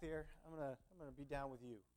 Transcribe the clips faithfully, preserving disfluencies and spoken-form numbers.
here. I'm gonna I'm gonna be down with you.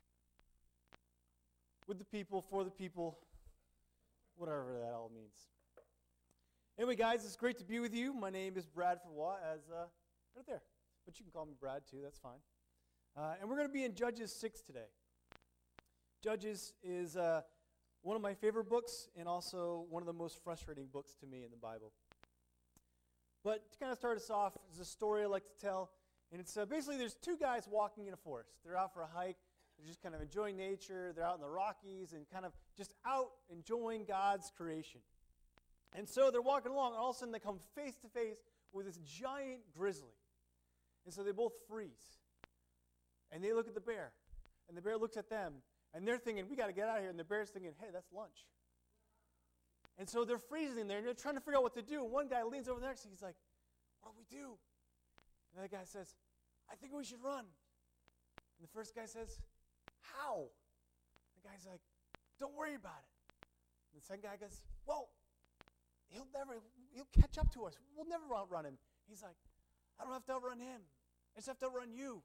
With the people, for the people, whatever that all means. Anyway, guys, it's great to be with you. My name is Bradford Watt, as uh, right there. But you can call me Brad too. That's fine. Uh, and we're going to be in Judges six today. Judges is uh, one of my favorite books, and also one of the most frustrating books to me in the Bible. But to kind of start us off, is a story I like to tell. And it's uh, basically there's two guys walking in a forest. They're out for a hike. They're just kind of enjoying nature. They're out in the Rockies and kind of just out enjoying God's creation. And so they're walking along, and all of a sudden they come face to face with this giant grizzly. And so they both freeze. And they look at the bear. And the bear looks at them. And they're thinking, we got to get out of here. And the bear's thinking, hey, that's lunch. And so they're freezing there, and they're trying to figure out what to do. And one guy leans over there, and he's like, what do we do? And the other guy says, I think we should run. And the first guy says, how? The guy's like, don't worry about it. And the second guy goes, well, he'll never, he'll catch up to us. We'll never outrun him. He's like, I don't have to outrun him. I just have to outrun you.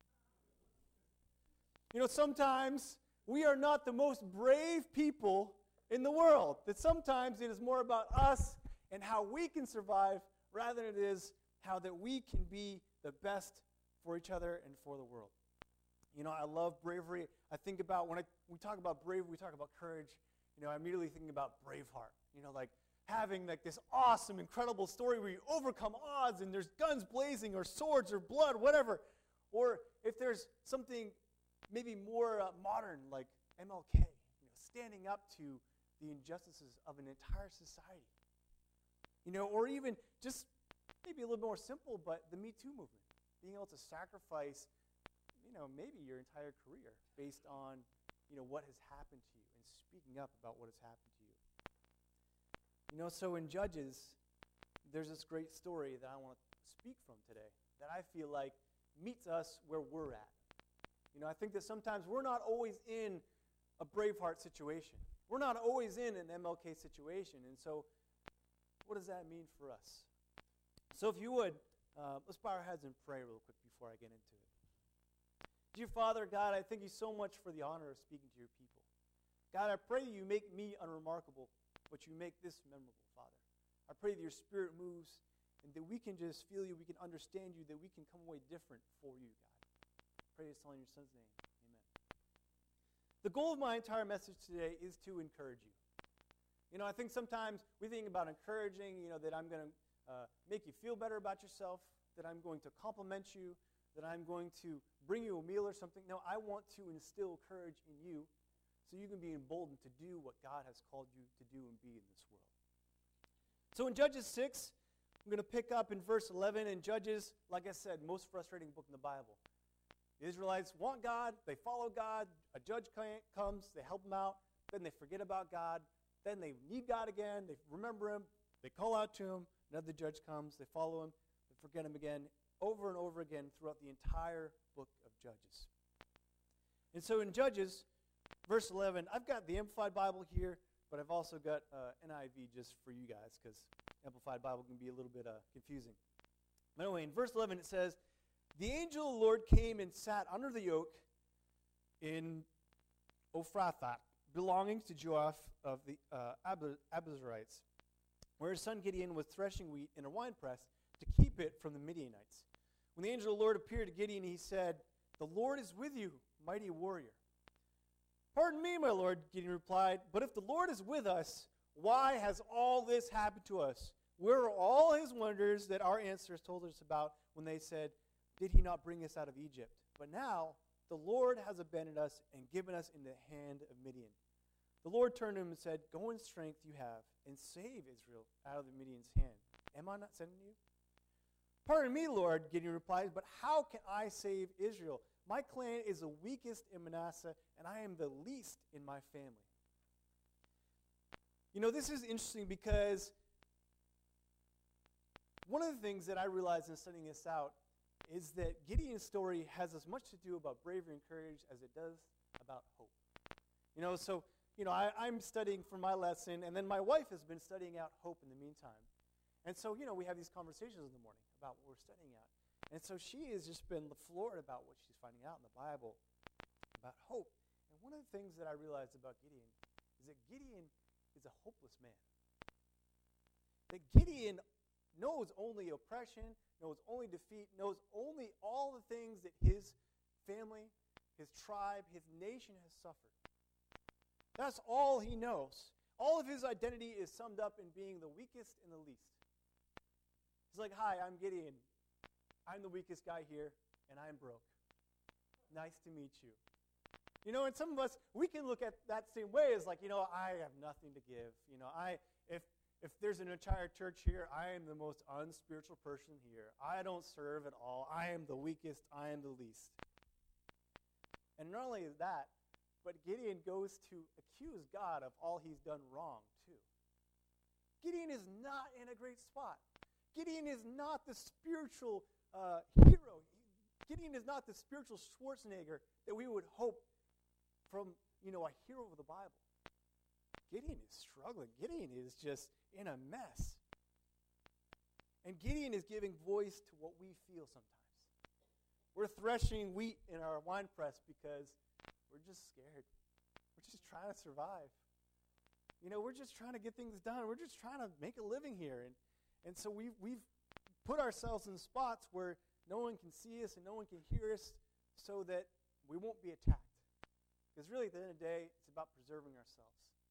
You know, sometimes we are not the most brave people in the world. That sometimes it is more about us and how we can survive rather than it is how that we can be the best for each other and for the world. You know, I love bravery. I think about, when I, we talk about bravery, we talk about courage. You know, I immediately think about Braveheart. You know, like having like this awesome, incredible story where you overcome odds and there's guns blazing or swords or blood, whatever. Or if there's something maybe more uh, modern like M L K, you know, standing up to the injustices of an entire society. You know, or even just maybe a little more simple, but the Me Too movement. Being able to sacrifice, you know, maybe your entire career based on, you know, what has happened to you and speaking up about what has happened to you. You know, so in Judges, there's this great story that I want to speak from today that I feel like meets us where we're at. You know, I think that sometimes we're not always in a Braveheart situation. We're not always in an M L K situation. And so what does that mean for us? So if you would, uh, let's bow our heads and pray real quick before I get into it. Dear Father, God, I thank you so much for the honor of speaking to your people. God, I pray that you make me unremarkable, but you make this memorable, Father. I pray that your Spirit moves and that we can just feel you, we can understand you, that we can come away different for you, God. I pray this all in your Son's name. Amen. The goal of my entire message today is to encourage you. You know, I think sometimes we think about encouraging, you know, that I'm going to uh, make you feel better about yourself, that I'm going to compliment you, that I'm going to bring you a meal or something. No, I want to instill courage in you so you can be emboldened to do what God has called you to do and be in this world. So in Judges six, I'm going to pick up in verse eleven. And Judges, like I said, most frustrating book in the Bible. The Israelites want God, they follow God, a judge comes, they help them out, then they forget about God, then they need God again, they remember him, they call out to him, another judge comes, they follow him, they forget him again, over and over again throughout the entire book of Judges. And so in Judges, verse eleven, I've got the Amplified Bible here, but I've also got uh, N I V just for you guys, because Amplified Bible can be a little bit uh, confusing. But anyway, in verse eleven it says, the angel of the Lord came and sat under the oak in Ophrah, belonging to Joaph of the uh, Abiezrites, where his son Gideon was threshing wheat in a winepress to keep it from the Midianites. When the angel of the Lord appeared to Gideon, he said, the Lord is with you, mighty warrior. Pardon me, my Lord, Gideon replied, but if the Lord is with us, why has all this happened to us? Where are all his wonders that our ancestors told us about when they said, did he not bring us out of Egypt? But now the Lord has abandoned us and given us in the hand of Midian. The Lord turned to him and said, go in strength you have and save Israel out of the Midian's hand. Am I not sending you? Pardon me, Lord, Gideon replied, but how can I save Israel? My clan is the weakest in Manasseh, and I am the least in my family. You know, this is interesting because one of the things that I realized in studying this out is that Gideon's story has as much to do about bravery and courage as it does about hope. You know, so, you know, I, I'm studying for my lesson, and then my wife has been studying out hope in the meantime. And so, you know, we have these conversations in the morning about what we're studying out. And so she has just been floored about what she's finding out in the Bible about hope. And one of the things that I realized about Gideon is that Gideon is a hopeless man. That Gideon knows only oppression, knows only defeat, knows only all the things that his family, his tribe, his nation has suffered. That's all he knows. All of his identity is summed up in being the weakest and the least. He's like, hi, I'm Gideon. I'm the weakest guy here, and I'm broke. Nice to meet you. You know, and some of us, we can look at that same way as like, you know, I have nothing to give. You know, I if if there's an entire church here, I am the most unspiritual person here. I don't serve at all. I am the weakest. I am the least. And not only that, but Gideon goes to accuse God of all he's done wrong, too. Gideon is not in a great spot. Gideon is not the spiritual uh, hero. Gideon is not the spiritual Schwarzenegger that we would hope from, you know, a hero of the Bible. Gideon is struggling. Gideon is just in a mess. And Gideon is giving voice to what we feel sometimes. We're threshing wheat in our wine press because we're just scared. We're just trying to survive. You know, we're just trying to get things done. We're just trying to make a living here. And, and so we've, we've put ourselves in spots where no one can see us and no one can hear us so that we won't be attacked. Because really, at the end of the day, it's about preserving ourselves.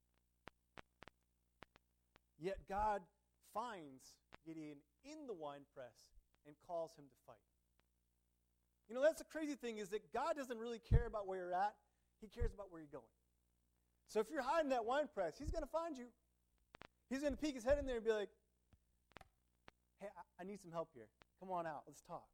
Yet God finds Gideon in the winepress and calls him to fight. You know, that's the crazy thing is that God doesn't really care about where you're at. He cares about where you're going. So if you're hiding that winepress, he's going to find you. He's going to peek his head in there and be like, hey, I, I need some help here. Come on out. Let's talk.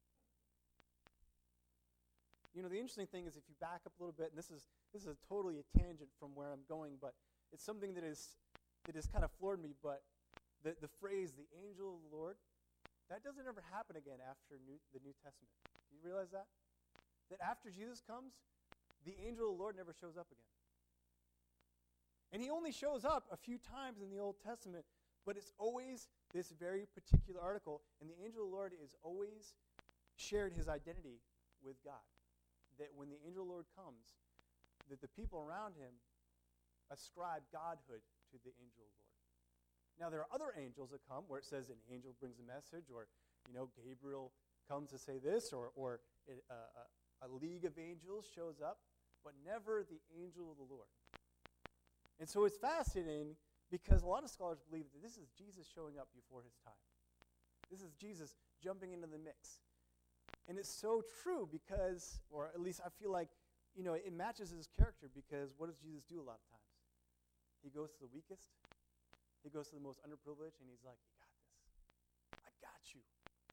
You know, the interesting thing is if you back up a little bit, and this is this is totally a tangent from where I'm going, but it's something that is that has kind of floored me, but the, the phrase, the angel of the Lord, that doesn't ever happen again after New, the New Testament. Do you realize that? That after Jesus comes, the angel of the Lord never shows up again. And he only shows up a few times in the Old Testament, but it's always this very particular article, and the angel of the Lord is always shared his identity with God. That when the angel of the Lord comes, that the people around him ascribe godhood to the angel of the Lord. Now, there are other angels that come where it says an angel brings a message, or, you know, Gabriel comes to say this, or, or it, uh, a, a league of angels shows up, but never the angel of the Lord. And so it's fascinating because a lot of scholars believe that this is Jesus showing up before his time. This is Jesus jumping into the mix. And it's so true because, or at least I feel like, you know, it matches his character because what does Jesus do a lot of times? He goes to the weakest. He goes to the most underprivileged, and he's like, you got this. I got you.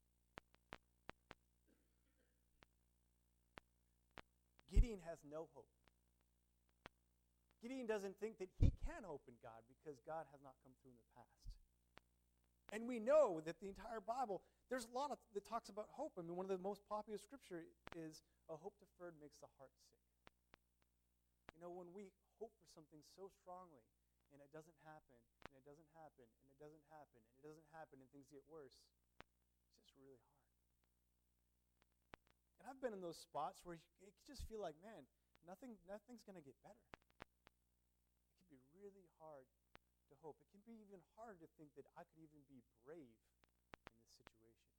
Gideon has no hope. Gideon doesn't think that he can hope in God because God has not come through in the past. And we know that the entire Bible, there's a lot of, that talks about hope. I mean, one of the most popular scripture is, a hope deferred makes the heart sick. You know, when we hope for something so strongly, and it doesn't happen, and it doesn't happen, and it doesn't happen, and it doesn't happen, and things get worse, it's just really hard. And I've been in those spots where you just feel like, man, nothing, nothing's going to get better. It can be really hard to hope. It can be even hard to think that I could even be brave in this situation.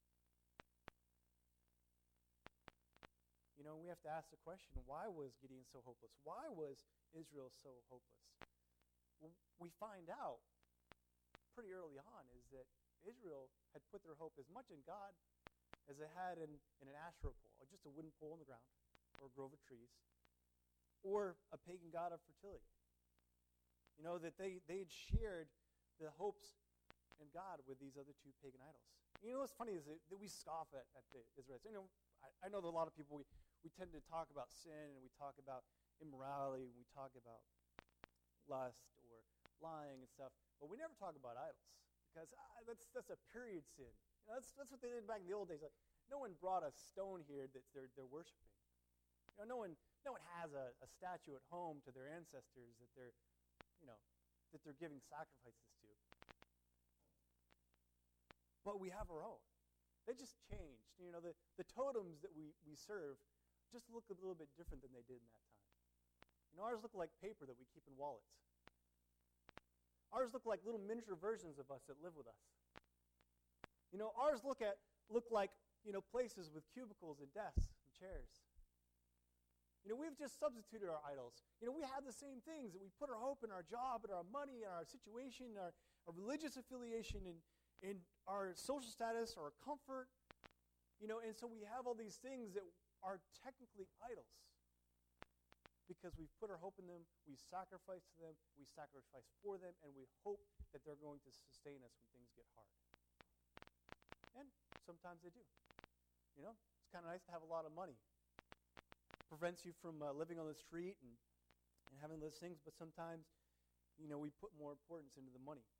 You know, we have to ask the question, why was Gideon so hopeless? Why was Israel so hopeless? Well, we find out pretty early on is that Israel had put their hope as much in God as they had in, in an Asherah pole, or just a wooden pole in the ground, or a grove of trees, or a pagan god of fertility. You know, that they, they had shared the hopes in God with these other two pagan idols. You know what's funny is that, that we scoff at, at the Israelites. You know, I, I know that a lot of people, we, we tend to talk about sin, and we talk about immorality, and we talk about lust or lying and stuff, but we never talk about idols because ah, that's that's a period sin. You know, that's that's what they did back in the old days. Like, no one brought a stone here that they're they're worshiping. You know, no one no one has a, a statue at home to their ancestors that they're you know that they're giving sacrifices to. But we have our own. They just changed. You know, the, the totems that we, we serve just look a little bit different than they did in that time. You know, ours look like paper that we keep in wallets. Ours look like little miniature versions of us that live with us. You know, ours look at look like, you know, places with cubicles and desks and chairs. You know, we've just substituted our idols. You know, we have the same things, that we put our hope in our job and our money and our situation, our, our religious affiliation and, and our social status or our comfort. You know, and so we have all these things that are technically idols because we've put our hope in them, we sacrifice to them, we sacrifice for them, and we hope that they're going to sustain us when things get hard. And sometimes they do. You know, it's kind of nice to have a lot of money. Prevents you from uh, living on the street and, and having those things, but sometimes, you know, we put more importance into the money.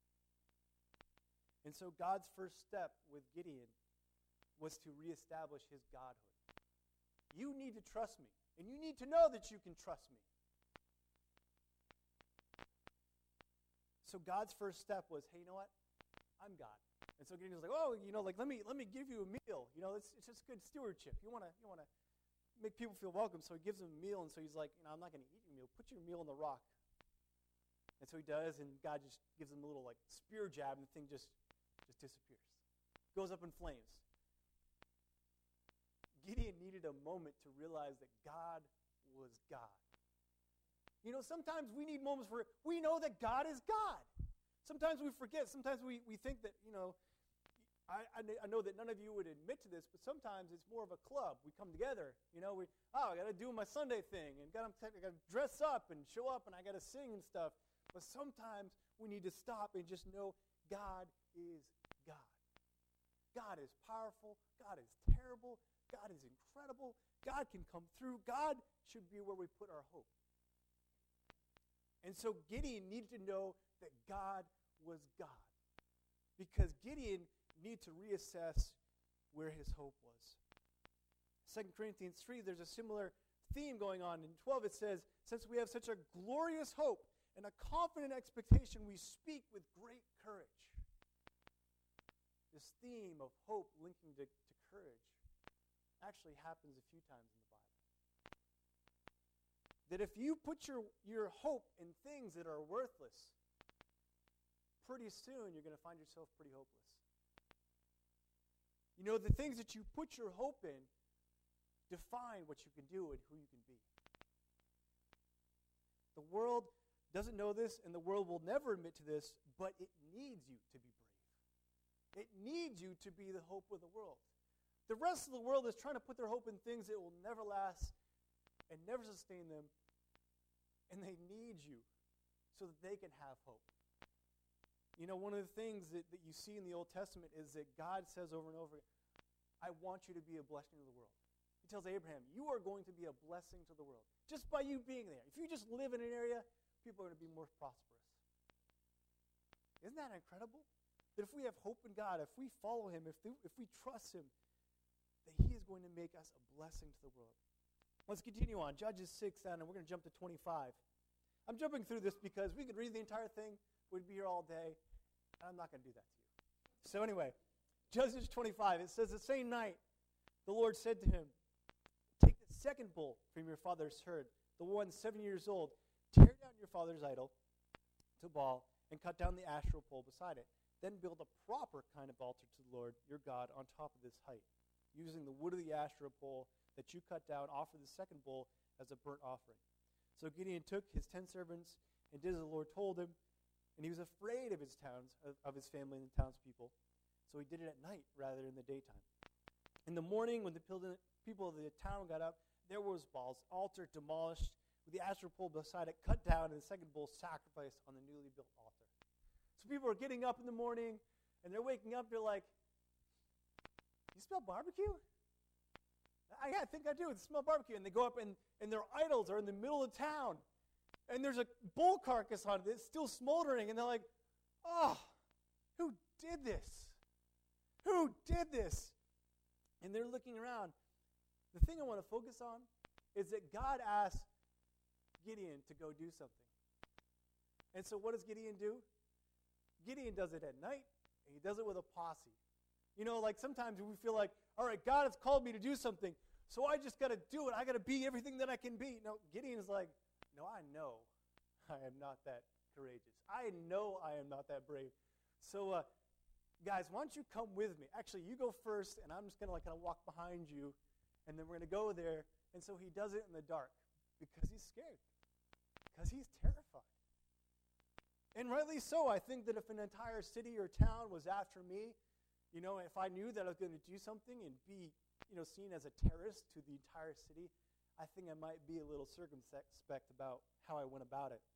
And so God's first step with Gideon was to reestablish his godhood. You need to trust me, and you need to know that you can trust me. So God's first step was, hey, you know what? I'm God. And so Gideon's like, oh, you know, like let me let me give you a meal. You know, it's it's just good stewardship. You wanna you wanna make people feel welcome. So he gives them a meal, and so he's like, you know, I'm not gonna eat your meal. Put your meal on the rock. And so he does, and God just gives him a little like spear jab, and the thing just just disappears. Goes up in flames. Gideon needed a moment to realize that God was God. You know, sometimes we need moments where we know that God is God. Sometimes we forget. Sometimes we, we think that, you know, I, I, I know that none of you would admit to this, but sometimes it's more of a club. We come together. You know, we, oh, I got to do my Sunday thing, and got to dress up and show up, and I got to sing and stuff. But sometimes we need to stop and just know God is God. God is powerful. God is terrible. God is incredible. God can come through. God should be where we put our hope. And so Gideon needed to know that God was God, because Gideon needed to reassess where his hope was. Second Corinthians three, there's a similar theme going on. In twelve it says, since we have such a glorious hope and a confident expectation, we speak with great courage. This theme of hope linking to, to courage actually happens a few times in the Bible. That if you put your, your hope in things that are worthless, pretty soon you're going to find yourself pretty hopeless. You know, the things that you put your hope in define what you can do and who you can be. The world doesn't know this, and the world will never admit to this, but it needs you to be brave. It needs you to be the hope of the world. The rest of the world is trying to put their hope in things that will never last and never sustain them, and they need you so that they can have hope. You know, one of the things that, that you see in the Old Testament is that God says over and over, I want you to be a blessing to the world. He tells Abraham, you are going to be a blessing to the world. Just by you being there. If you just live in an area, people are going to be more prosperous. Isn't that incredible? That if we have hope in God, if we follow him, if, th- if we trust him, that he is going to make us a blessing to the world. Let's continue on. Judges six, and we're going to jump to twenty-five. I'm jumping through this because we could read the entire thing. We'd be here all day, and I'm not going to do that to you. So anyway, Judges twenty-five, it says, the same night the Lord said to him, take the second bull from your father's herd, the one seven years old, tear down your father's idol to Baal, and cut down the Asherah pole beside it. Then build a proper kind of altar to the Lord your God on top of this height, using the wood of the Asherah pole that you cut down, offer the second bull as a burnt offering. So Gideon took his ten servants and did as the Lord told him, and he was afraid of his towns, of, of his family and the townspeople. So he did it at night rather than in the daytime. In the morning, when the people of the town got up, there was Baal's altar demolished, with the Asherah pole beside it cut down, and the second bull sacrificed on the newly built altar. So people are getting up in the morning, and they're waking up, they're like, you smell barbecue? I, I think I do. It smell barbecue. And they go up, and, and their idols are in the middle of town. And there's a bull carcass on it that's still smoldering. And they're like, oh, who did this? Who did this? And they're looking around. The thing I want to focus on is that God asked Gideon to go do something. And so what does Gideon do? Gideon does it at night, and he does it with a posse. You know, like sometimes we feel like, all right, God has called me to do something, so I just got to do it. I got to be everything that I can be. No, Gideon is like, no, I know I am not that courageous. I know I am not that brave. So, uh, guys, why don't you come with me? Actually, you go first, and I'm just going to like kind of walk behind you, and then we're going to go there. And so he does it in the dark because he's scared, because he's terrified. And rightly so. I think that if an entire city or town was after me, you know, if I knew that I was going to do something and be, you know, seen as a terrorist to the entire city, I think I might be a little circumspect about how I went about it.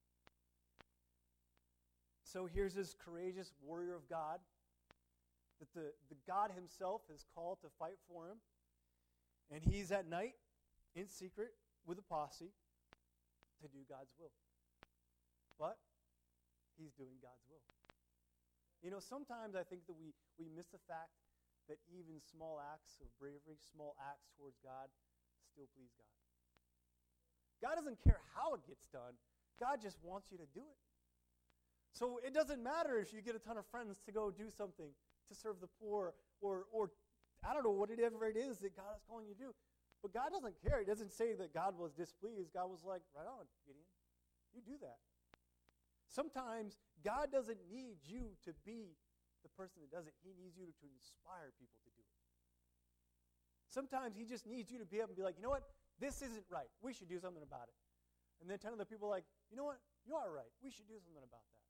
So here's this courageous warrior of God that the, the God himself has called to fight for him. And he's at night, in secret, with a posse, to do God's will. But he's doing God's will. You know, sometimes I think that we, we miss the fact that even small acts of bravery, small acts towards God, still please God. God doesn't care how it gets done. God just wants you to do it. So it doesn't matter if you get a ton of friends to go do something, to serve the poor, or, or I don't know, whatever it is that God is calling you to do. But God doesn't care. He doesn't say that God was displeased. God was like, right on, Gideon. You do that. Sometimes God doesn't need you to be the person that does it. He needs you to inspire people to do it. Sometimes he just needs you to be able to be like, you know what? This isn't right. We should do something about it. And then ten other people are like, you know what? You are right. We should do something about that.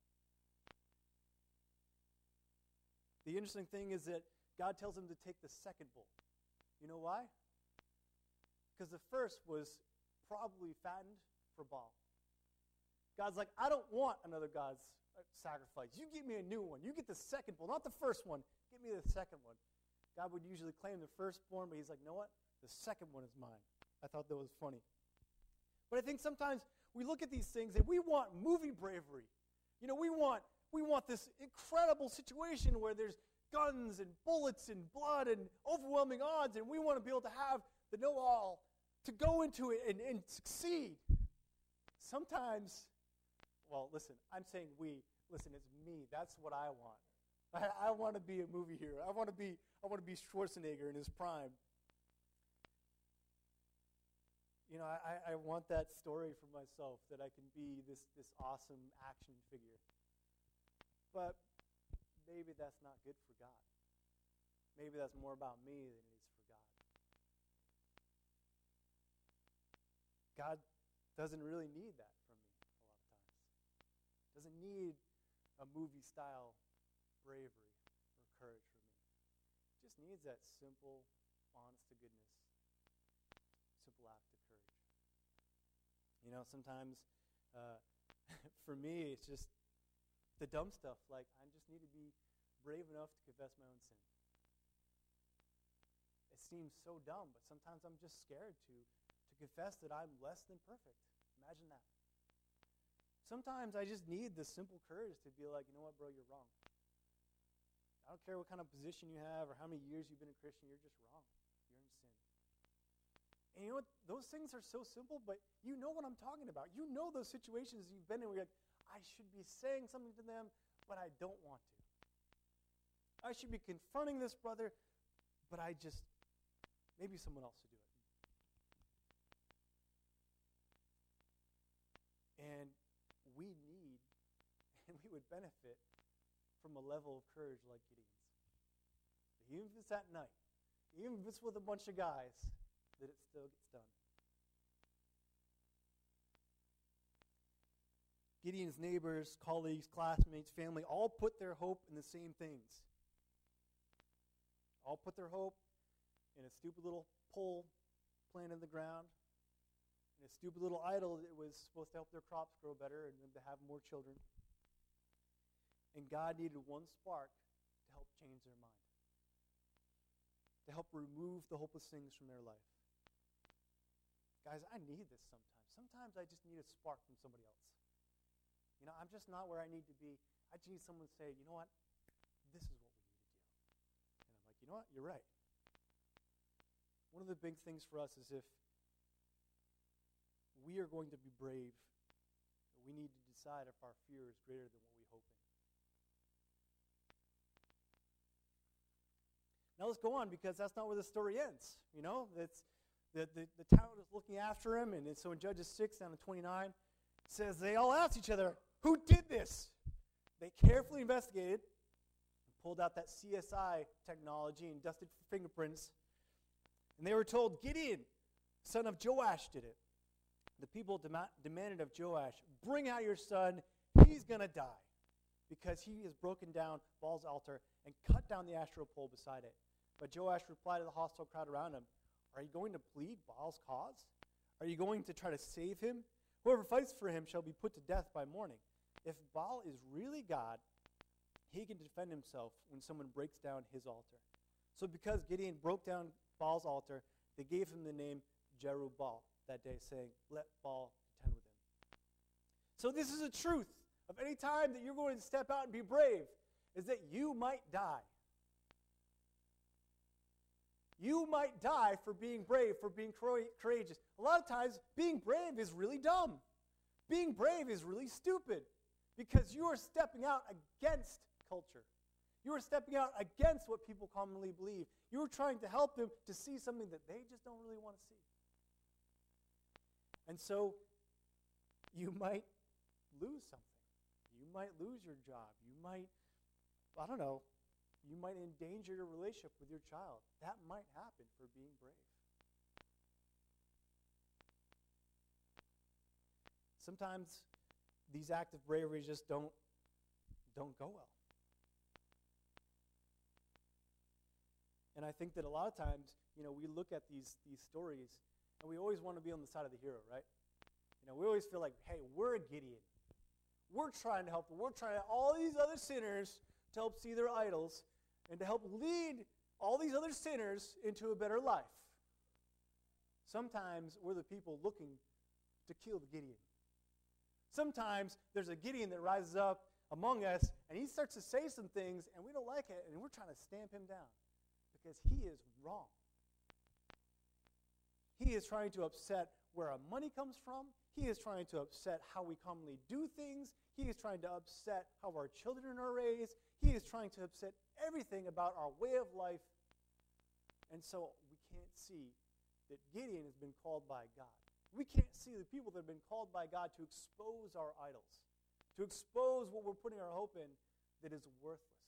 The interesting thing is that God tells him to take the second bull. You know why? Because the first was probably fattened for Baal. God's like, I don't want another God's sacrifice. You give me a new one. You get the second bull, not the first one. Give me the second one. God would usually claim the firstborn, but he's like, you know what? The second one is mine. I thought that was funny. But I think sometimes we look at these things and we want movie bravery. You know, we want we want this incredible situation where there's guns and bullets and blood and overwhelming odds, and we want to be able to have the know-all to go into it and, and succeed. Sometimes, well, listen, I'm saying we. Listen, it's me. That's what I want. I, I want to be a movie hero. I want to be I want to be Schwarzenegger in his prime. You know, I, I want that story for myself, that I can be this, this awesome action figure. But maybe that's not good for God. Maybe that's more about me than it is for God. God doesn't really need that from me a lot of times. Doesn't need a movie-style bravery or courage from me. Just needs that simple, honest-to-goodness, simple act of courage. You know, sometimes uh, for me, it's just the dumb stuff. Like, I just need to be brave enough to confess my own sin. It seems so dumb, but sometimes I'm just scared to, to confess that I'm less than perfect. Imagine that. Sometimes I just need the simple courage to be like, you know what, bro, you're wrong. I don't care what kind of position you have or how many years you've been a Christian, you're just wrong. You're in sin. And you know what? Those things are so simple, but you know what I'm talking about. You know those situations you've been in where you're like, I should be saying something to them, but I don't want to. I should be confronting this brother, but I just, maybe someone else should do it. And we need, and we would benefit from a level of courage like Gideon's. Even if it's at night, even if it's with a bunch of guys, that it still gets done. Gideon's neighbors, colleagues, classmates, family all put their hope in the same things. All put their hope in a stupid little pole planted in the ground, in a stupid little idol that was supposed to help their crops grow better and them to have more children. And God needed one spark to help change their mind, to help remove the hopeless things from their life. Guys, I need this sometimes. Sometimes I just need a spark from somebody else. You know, I'm just not where I need to be. I just need someone to say, you know what? This is what we need to do. And I'm like, you know what? You're right. One of the big things for us is if we are going to be brave, we need to decide if our fear is greater than what we hope in. Now let's go on, because that's not where the story ends. You know, it's the, the, the town is looking after him, and so in Judges six down to twenty-nine, it says they all asked each other, who did this? They carefully investigated, pulled out that C S I technology and dusted for fingerprints, and they were told, Gideon, son of Joash, did it. The people dem- demanded of Joash, bring out your son, he's going to die, because he has broken down Baal's altar and cut down the Asherah pole beside it. But Joash replied to the hostile crowd around him, are you going to plead Baal's cause? Are you going to try to save him? Whoever fights for him shall be put to death by morning. If Baal is really God, he can defend himself when someone breaks down his altar. So because Gideon broke down Baal's altar, they gave him the name Jerubbaal that day, saying, let Baal contend with him. So this is a truth of any time that you're going to step out and be brave, is that you might die. You might die for being brave, for being courageous. A lot of times, being brave is really dumb. Being brave is really stupid, because you are stepping out against culture. You are stepping out against what people commonly believe. You are trying to help them to see something that they just don't really want to see. And so, you might lose something. You might lose your job. You might, I don't know, you might endanger your relationship with your child. That might happen for being brave. Sometimes these acts of bravery just don't, don't go well. And I think that a lot of times, you know, we look at these, these stories, and we always want to be on the side of the hero, right? You know, we always feel like, hey, we're a Gideon. We're trying to help them. We're trying to help all these other sinners to help see their idols and to help lead all these other sinners into a better life. Sometimes we're the people looking to kill the Gideon. Sometimes there's a Gideon that rises up among us, and he starts to say some things, and we don't like it, and we're trying to stamp him down because he is wrong. He is trying to upset where our money comes from. He is trying to upset how we commonly do things. He is trying to upset how our children are raised. He is trying to upset everything about our way of life. And so we can't see that Gideon has been called by God. We can't see the people that have been called by God to expose our idols, to expose what we're putting our hope in that is worthless.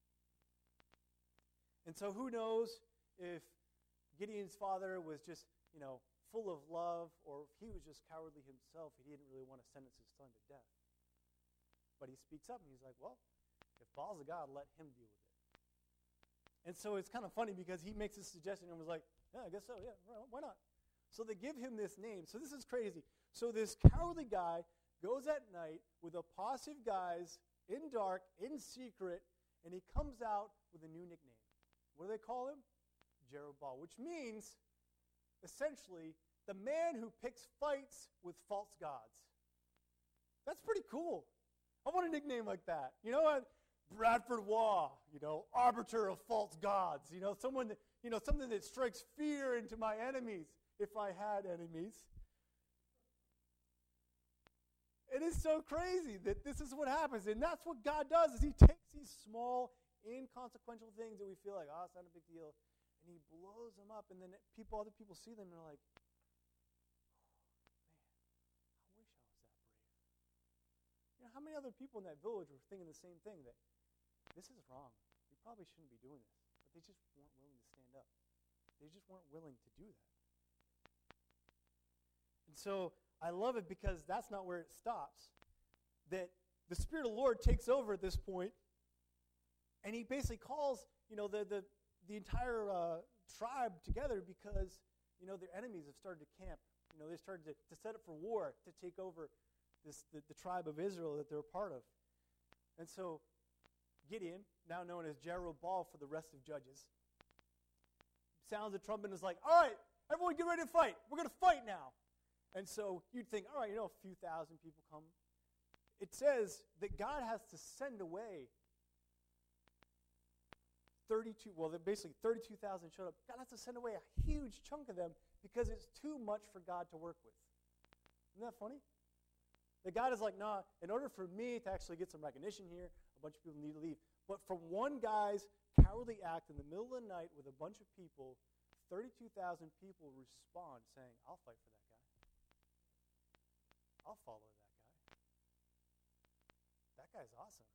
And so who knows if Gideon's father was just, you know, full of love, or if he was just cowardly himself, he didn't really want to sentence his son to death. But he speaks up and he's like, well, if Baal's a god, let him deal with it. And so it's kind of funny because he makes this suggestion and was like, yeah, I guess so, yeah, why not? So they give him this name. So this is crazy. So this cowardly guy goes at night with a posse of guys in dark, in secret, and he comes out with a new nickname. What do they call him? Jerubbaal, which means, essentially, the man who picks fights with false gods. That's pretty cool. I want a nickname like that. You know what? Bradford Waugh, you know, arbiter of false gods. You know, someone that, you know, something that strikes fear into my enemies, if I had enemies. It is so crazy that this is what happens. And that's what God does, is he takes these small, inconsequential things that we feel like, oh, it's not a big deal, and he blows them up, and then it, people, other people see them and are like, oh, man, I wish I was that brave. You know, how many other people in that village were thinking the same thing, that this is wrong. We probably shouldn't be doing this. But they just weren't willing to stand up. They just weren't willing to do that. And so I love it because that's not where it stops. That the Spirit of the Lord takes over at this point, and he basically calls, you know, the the, the entire uh, tribe together because, you know, their enemies have started to camp. You know, they started to, to set up for war to take over this the, the tribe of Israel that they're a part of. And so Gideon, now known as Jerubbaal for the rest of Judges, sounds the trumpet and is like, all right, everyone get ready to fight. We're going to fight now. And so you'd think, all right, you know, a few thousand people come. It says that God has to send away thirty-two, well, basically thirty-two thousand showed up. God has to send away a huge chunk of them because it's too much for God to work with. Isn't that funny? That God is like, nah, in order for me to actually get some recognition here, a bunch of people need to leave. But from one guy's cowardly act in the middle of the night with a bunch of people, thirty-two thousand people respond saying, I'll fight for that guy. I'll follow that guy. That guy's awesome.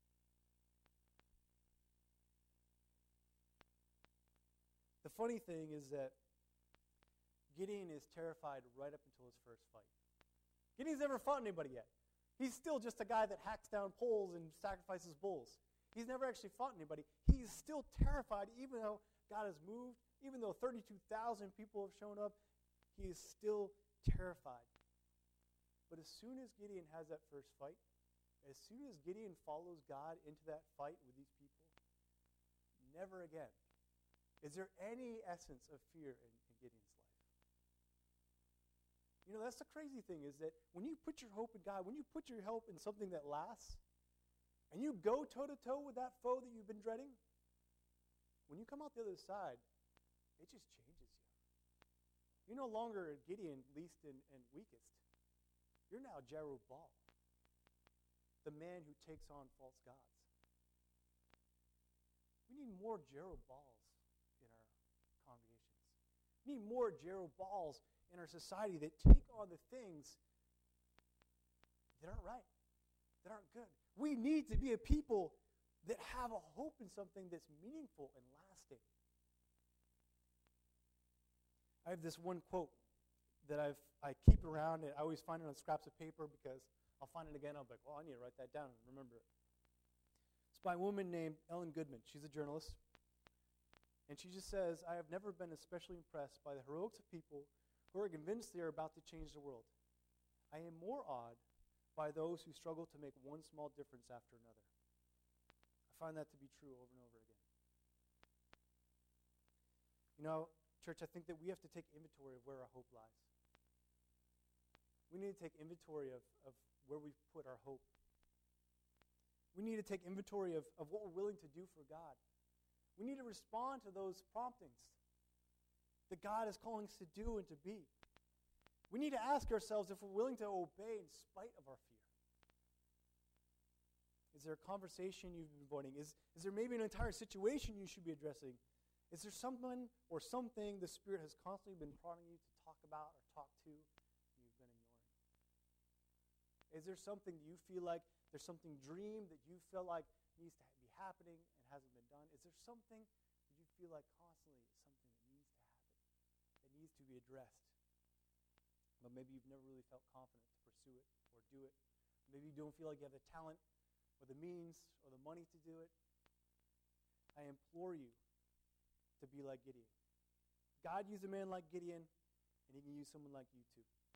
The funny thing is that Gideon is terrified right up until his first fight. Gideon's never fought anybody yet. He's still just a guy that hacks down poles and sacrifices bulls. He's never actually fought anybody. He's still terrified, even though God has moved, even though thirty-two thousand people have shown up, he is still terrified. But as soon as Gideon has that first fight, as soon as Gideon follows God into that fight with these people, never again is there any essence of fear in, in Gideon's life. You know, that's the crazy thing, is that when you put your hope in God, when you put your hope in something that lasts, and you go toe-to-toe with that foe that you've been dreading, when you come out the other side, it just changes you. You're no longer Gideon, least and, and weakest. You're now Jerubbaal, the man who takes on false gods. We need more Jerubbaals in our congregations. We need more Jerubbaals in our society that take on the things that aren't right, that aren't good. We need to be a people that have a hope in something that's meaningful and lasting. I have this one quote that I've, I keep around, and I always find it on scraps of paper because I'll find it again. I'll be like, well, I need to write that down and remember it. It's by a woman named Ellen Goodman. She's a journalist. And she just says, I have never been especially impressed by the heroics of people who are convinced they are about to change the world. I am more awed by those who struggle to make one small difference after another. I find that to be true over and over again. You know, church, I think that we have to take inventory of where our hope lies. We need to take inventory of, of where we've put our hope. We need to take inventory of, of what we're willing to do for God. We need to respond to those promptings that God is calling us to do and to be. We need to ask ourselves if we're willing to obey in spite of our fear. Is there a conversation you've been avoiding? Is, is there maybe an entire situation you should be addressing? Is there someone or something the Spirit has constantly been prodding you to talk about or talk to and you've been ignoring? Is there something you feel like, there's something dream that you feel like needs to be happening and hasn't been done? Is there something that you feel like constantly is something that needs to happen, that needs to be addressed? But maybe you've never really felt confident to pursue it or do it. Maybe you don't feel like you have the talent or the means or the money to do it. I implore you to be like Gideon. God used a man like Gideon, and he can use someone like you too.